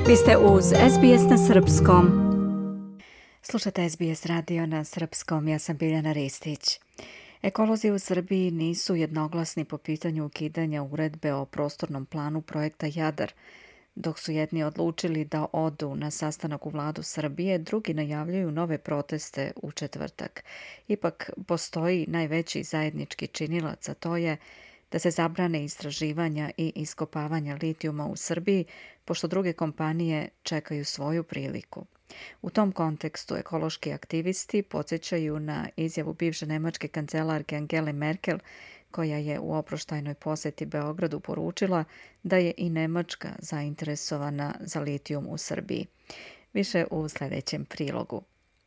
Vi ste uz SBS na srpskom. Slušate SBS radio na srpskom, ja sam Biljana Ristić. Ekolozi u Srbiji nisu jednoglasni po pitanju ukidanja uredbe o prostornom planu projekta Jadar. Dok su jedni odlučili da odu na sastanak u vladu Srbije, drugi najavljuju nove proteste u četvrtak. Ipak postoji najveći zajednički činilac, a to je da se zabrane istraživanja i iskopavanja litijuma u Srbiji, pošto druge kompanije čekaju svoju priliku. U tom kontekstu ekološki aktivisti podsjećaju na izjavu bivše nemačke kancelarke Angele Merkel, koja je u oproštajnoj posjeti Beogradu poručila da je i Nemačka zainteresovana za litijum u Srbiji. Više u sljedećem prilogu.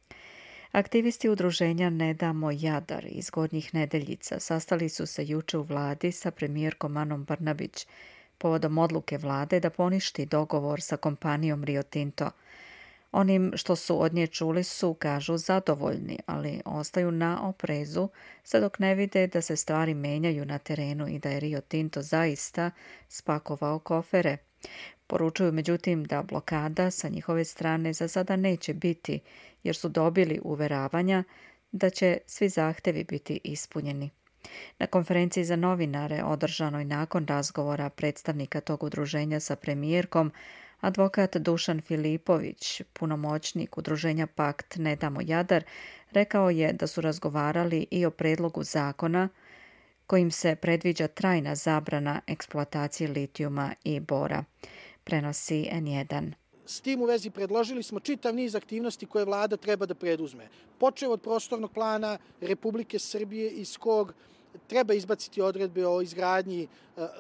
Aktivisti udruženja Ne damo Jadar iz Gornjih Nedeljica sastali su se juče u vladi sa premijerkom Anom Brnabić povodom odluke vlade da poništi dogovor sa kompanijom Rio Tinto. Onim što su od nje čuli su, kažu, zadovoljni, ali ostaju na oprezu sve dok ne vide da se stvari menjaju na terenu i da je Rio Tinto zaista spakovao kofere. Poručuju međutim da blokada sa njihove strane za sada neće biti, jer su dobili uveravanja da će svi zahtevi biti ispunjeni. Na konferenciji za novinare održanoj nakon razgovora predstavnika tog udruženja sa premijerkom, advokat Dušan Filipović, punomoćnik udruženja Pakt Ne damo Jadar, rekao je da su razgovarali i o predlogu zakona kojim se predviđa trajna zabrana eksploatacije litijuma i bora. Prenosi N1. S tim u vezi predložili smo čitav niz aktivnosti koje vlada treba da preduzme. Počev od prostornog plana Republike Srbije iz kog treba izbaciti odredbe o izgradnji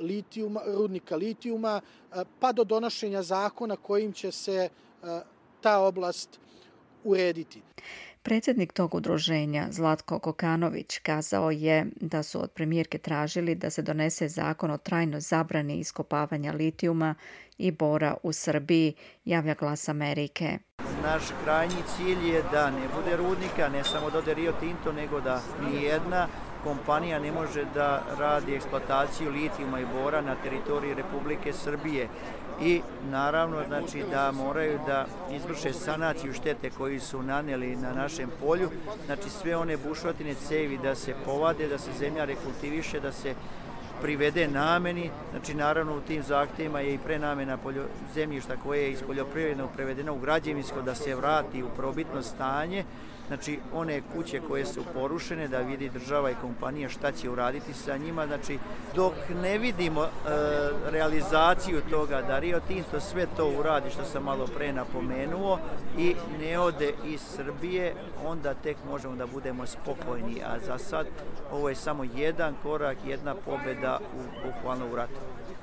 rudnika litijuma, pa do donošenja zakona kojim će se ta oblast urediti. Predsjednik tog udruženja, Zlatko Kokanović, kazao je da su od premijerke tražili da se donese zakon o trajnoj zabrani iskopavanja litijuma i bora u Srbiji, javlja Glas Amerike. Naš krajnji cilj je da ne bude rudnika, ne samo da ode Rio Tinto, nego da nijedna kompanija ne može da radi eksploataciju litijuma i bora na teritoriji Republike Srbije. I naravno znači da moraju da izvrše sanaciju štete koji su naneli na našem polju, znači sve one bušotine, cevi da se povade, da se zemlja rekultiviše, da se privede nameni, znači naravno u tim zahtjevima je i prenamena zemljišta koje je iz poljoprivrednog prevedeno u građevinsko da se vrati u prvobitno stanje, znači one kuće koje su porušene da vidi država i kompanija šta će uraditi sa njima, znači dok ne vidimo realizaciju toga da Rio Tinto sve to uradi što sam malo pre napomenuo i ne ode iz Srbije, onda tek možemo da budemo spokojni, a za sad ovo je samo jedan korak, jedna pobjeda bukvalno u ratu.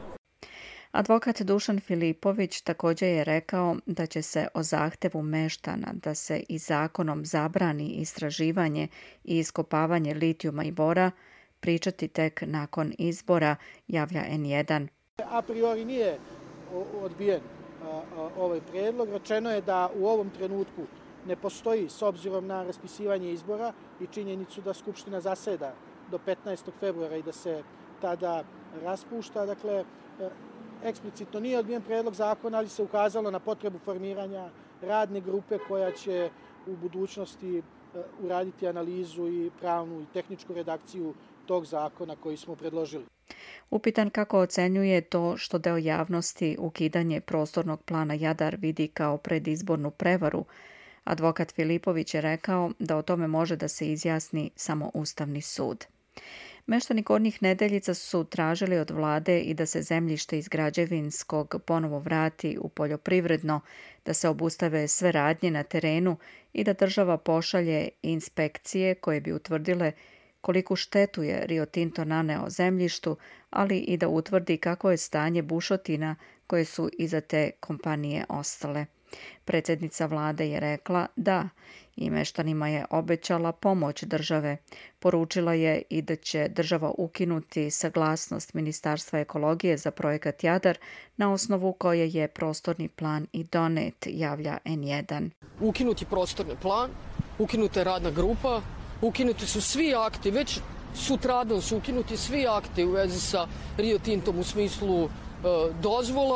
Advokat Dušan Filipović također je rekao da će se o zahtevu meštana da se i zakonom zabrani istraživanje i iskopavanje litijuma i bora pričati tek nakon izbora, javlja N1. A priori nije odbijen ovaj predlog. Rečeno je da u ovom trenutku ne postoji, s obzirom na raspisivanje izbora i činjenicu da Skupština zaseda do 15. februara i da se tada raspušta. Dakle, eksplicitno nije odbijen predlog zakona, ali se ukazalo na potrebu formiranja radne grupe koja će u budućnosti uraditi analizu i pravnu i tehničku redakciju tog zakona koji smo predložili. Upitan kako ocenjuje to što deo javnosti ukidanje prostornog plana Jadar vidi kao predizbornu prevaru, advokat Filipović je rekao da o tome može da se izjasni samo Ustavni sud. Meštani Gornjih Nedeljica su tražili od vlade i da se zemljište iz građevinskog ponovo vrati u poljoprivredno, da se obustave sve radnje na terenu i da država pošalje inspekcije koje bi utvrdile koliku štetu je Rio Tinto naneo zemljištu, ali i da utvrdi kako je stanje bušotina koje su iza te kompanije ostale. Predsjednica vlade je rekla da i meštanima je obećala pomoć države. Poručila je i da će država ukinuti saglasnost Ministarstva ekologije za projekat Jadar, na osnovu koje je prostorni plan i donet, javlja N1. Ukinuti prostorni plan, ukinuta je radna grupa, ukinuti su svi akti, već sutradan su ukinuti svi akti u vezi sa Rio Tintom u smislu dozvola,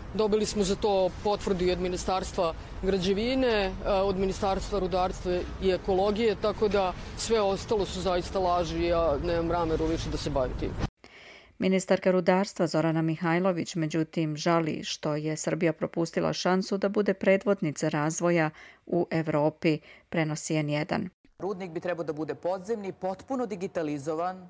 Dobili smo za to potvrdu i od Ministarstva građevine, od Ministarstva rudarstva i ekologije, tako da sve ostalo su zaista laži i ja nemam nameru više da se bavim tim. Ministarka rudarstva Zorana Mihajlović međutim žali što je Srbija propustila šansu da bude predvodnica razvoja u Evropi, prenosi N1. Rudnik bi trebao da bude podzemni, potpuno digitalizovan,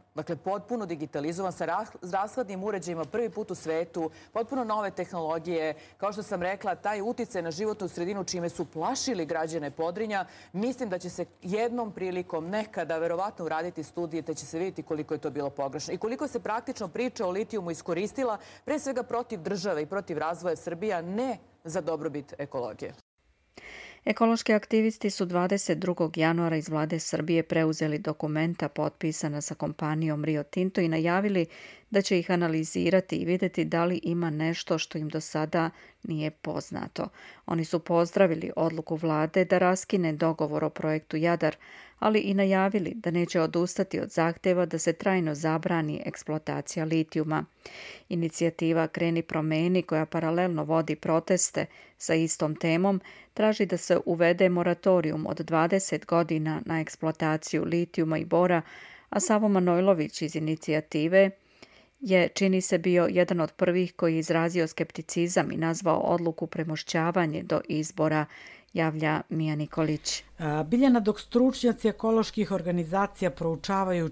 sa rashladnim uređajima prvi put u svetu, potpuno nove tehnologije. Kao što sam rekla, taj uticaj na životnu sredinu čime su plašili građane Podrinja, mislim da će se jednom prilikom nekada verovatno uraditi studije te će se vidjeti koliko je to bilo pogrešno i koliko se praktično priča o litijumu iskoristila pre svega protiv države i protiv razvoja Srbija, ne za dobrobit ekologije. Ekološki aktivisti su 22. januara iz vlade Srbije preuzeli dokumenta potpisana sa kompanijom Rio Tinto i najavili da će ih analizirati i vidjeti da li ima nešto što im do sada nije poznato. Oni su pozdravili odluku vlade da raskine dogovor o projektu Jadar, ali i najavili da neće odustati od zahtjeva da se trajno zabrani eksploatacija litijuma. Inicijativa Kreni promeni, koja paralelno vodi proteste sa istom temom, traži da se uvede moratorijum od 20 godina na eksploataciju litijuma i bora, a Savo Manojlović iz inicijative je, čini se, bio jedan od prvih koji je izrazio skepticizam i nazvao odluku premošćavanje do izbora, javlja Mija Nikolić. Biljana, dok stručnjaci ekoloških organizacija proučavaju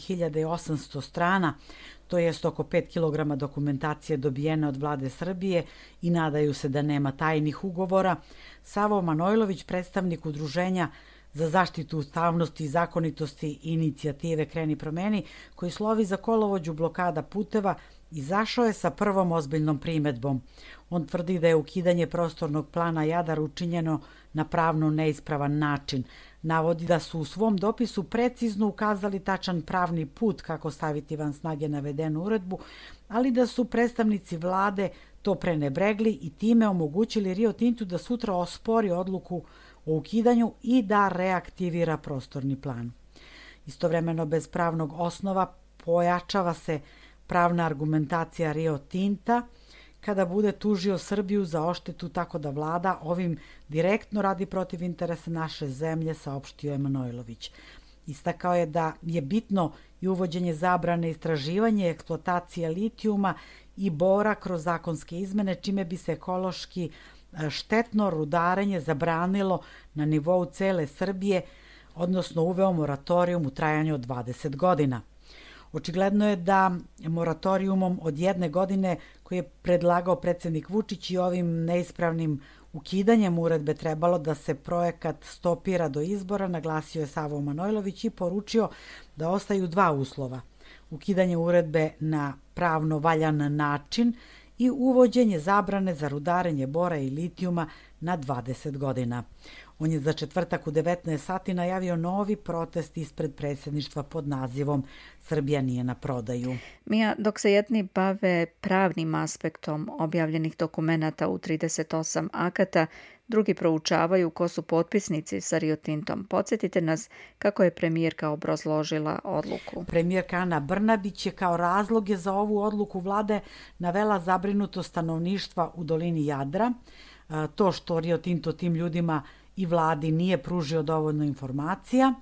4800 strana, to jest oko 5 kg dokumentacije dobijene od vlade Srbije i nadaju se da nema tajnih ugovora, Savo Manojlović, predstavnik udruženja za zaštitu ustavnosti i zakonitosti inicijative Kreni promeni, koji slovi za kolovođu blokada puteva, izašao je sa prvom ozbiljnom primedbom. On tvrdi da je ukidanje prostornog plana Jadar učinjeno na pravno neispravan način. Navodi da su u svom dopisu precizno ukazali tačan pravni put kako staviti van snage navedenu uredbu, ali da su predstavnici vlade to prenebregli i time omogućili Rio Tintu da sutra ospori odluku o ukidanju i da reaktivira prostorni plan. Istovremeno, bez pravnog osnova pojačava se pravna argumentacija Rio Tinta kada bude tužio Srbiju za odštetu, tako da vlada ovim direktno radi protiv interesa naše zemlje, saopštio je Manojlović. Istakao je da je bitno i uvođenje zabrane istraživanja i eksploatacije litijuma i bora kroz zakonske izmene, čime bi se ekološki štetno rudarenje zabranilo na nivou cele Srbije, odnosno uveo moratorijum u trajanju od 20 godina. Očigledno je da moratorijumom od 1 godine koji je predlagao predsjednik Vučić i ovim neispravnim ukidanjem uredbe trebalo da se projekat stopira do izbora, naglasio je Savo Manojlović i poručio da ostaju 2 uslova. Ukidanje uredbe na pravno valjan način i uvođenje zabrane za rudarenje bora i litijuma na 20 godina. On je za četvrtak u 19 sati najavio novi protest ispred predsjedništva pod nazivom Srbija nije na prodaju. Mija, dok se jedni bave pravnim aspektom objavljenih dokumenata u 38 akata, drugi proučavaju ko su potpisnici sa Rio Tintom. Podsjetite nas kako je premijerka obrazložila odluku. Premijerka Ana Brnabić je kao razloge za ovu odluku vlade navela zabrinutost stanovništva u dolini Jadra, to što Rio Tinto tim ljudima i vladi nije pružio dovoljno informacija.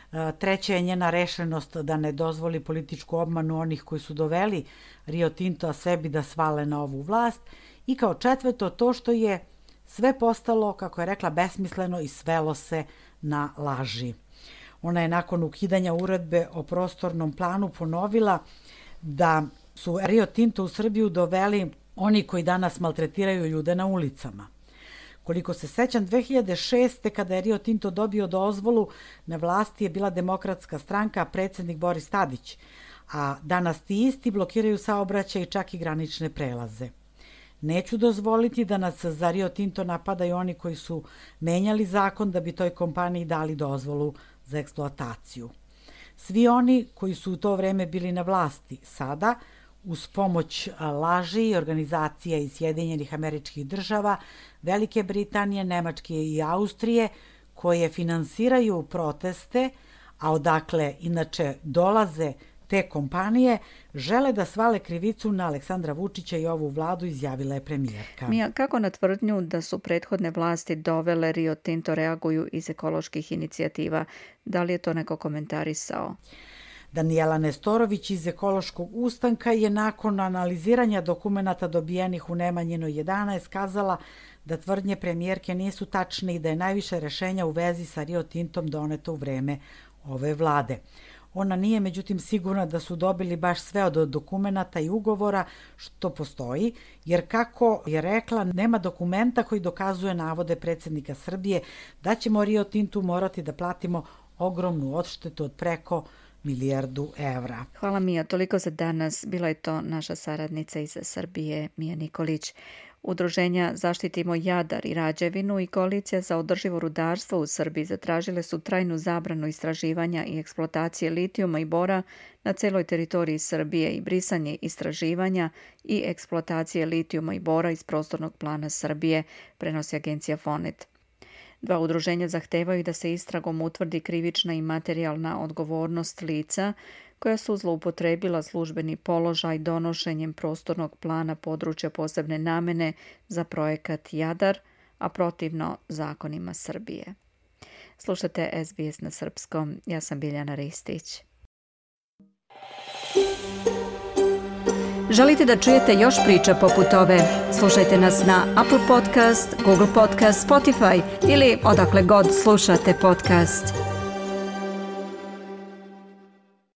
Treća je njena rešenost da ne dozvoli političku obmanu onih koji su doveli Rio Tinto a sebi da svale na ovu vlast. I kao četvrto, to što je sve postalo, kako je rekla, besmisleno i svelo se na laži. Ona je nakon ukidanja uredbe o prostornom planu ponovila da su Rio Tinto u Srbiju doveli oni koji danas maltretiraju ljude na ulicama. Koliko se sećam, 2006. kada je Rio Tinto dobio dozvolu, na vlasti je bila Demokratska stranka, predsjednik Boris Tadić, a danas ti isti blokiraju saobraćaj i čak i granične prelaze. Neću dozvoliti da nas za Rio Tinto napadaju oni koji su menjali zakon da bi toj kompaniji dali dozvolu za eksploataciju. Svi oni koji su u to vreme bili na vlasti sada, uz pomoć laži i organizacija iz Sjedinjenih Američkih Država, Velike Britanije, Nemačke i Austrije, koje finansiraju proteste, a odakle inače dolaze te kompanije žele da svale krivicu na Aleksandra Vučića i ovu vladu, izjavila je premijerka. Mija, kako na tvrdnju da su prethodne vlasti dovele Rio Tinto reaguju iz ekoloških inicijativa? Da li je to neko komentarisao? Danijela Nestorović iz Ekološkog ustanka je nakon analiziranja dokumenata dobijenih u Nemanjinoj 11 kazala da tvrdnje premijerke nisu tačne i da je najviše rešenja u vezi sa Rio Tintom doneto u vreme ove vlade. Ona nije međutim sigurna da su dobili baš sve od dokumenata i ugovora što postoji, jer kako je rekla, nema dokumenta koji dokazuje navode predsjednika Srbije da ćemo Rio Tintu morati da platimo ogromnu odštetu od preko milijardu evra. Hvala Mija, toliko za danas. Bila je to naša saradnica iz Srbije, Mija Nikolić. Udruženja Zaštitimo Jadar i Rađevinu i Koalicija za održivo rudarstvo u Srbiji zatražile su trajnu zabranu istraživanja i eksploatacije litijuma i bora na celoj teritoriji Srbije i brisanje istraživanja i eksploatacije litijuma i bora iz prostornog plana Srbije, prenosi agencija Fonet. Dva udruženja zahtevaju da se istragom utvrdi krivična i materijalna odgovornost lica koja su zloupotrebila službeni položaj donošenjem prostornog plana područja posebne namene za projekat Jadar, a protivno zakonima Srbije. Slušate SBS na srpskom. Ja sam Biljana Ristić. Želite da čujete još priča poput ove? Slušajte nas na Apple Podcast, Google Podcast, Spotify ili odakle god slušate podcast.